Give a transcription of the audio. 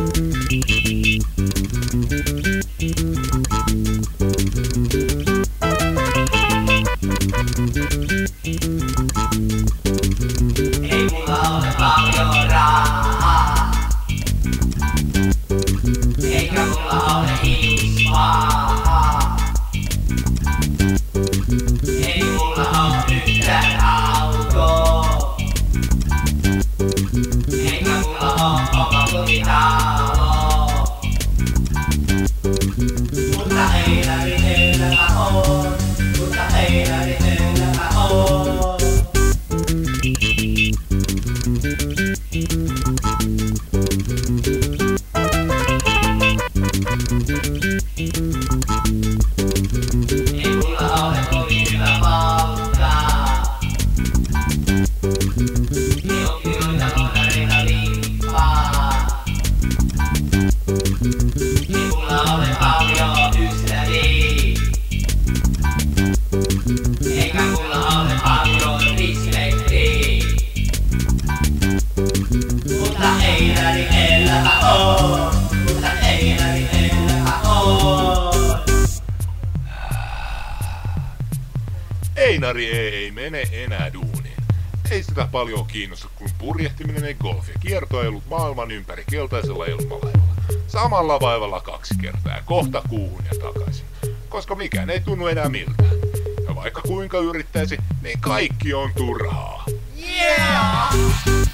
Ei mulla ole paljon rahaa, eikä mulla ole hiispaa. Ei mulla ole yhtään autoa, eikä mulla ole oma kotitalo. Mutta Einari elämä on, mutta Einari elämä on. Ei mulla ole kovin hyvä palkka, ei oo kyllä dollareita lippaa. Ei mulla ole paljon ystäviä, eikä mulla ole paljon respektiä. Mutta Einari elämä on, mutta Einari elämä on. Einari ei mene enää duuniin. Ei sitä paljon kiinnosta kuin purjehtiminen ja golf ja kiertoilut maailman ympäri keltaisella ilmalaivalla. Samalla vaivalla 2 kertaa ja kohta kuuhun ja takaisin. Koska mikään ei tunnu enää miltään. Ja vaikka kuinka yrittäisi, niin kaikki on turhaa. Yeah!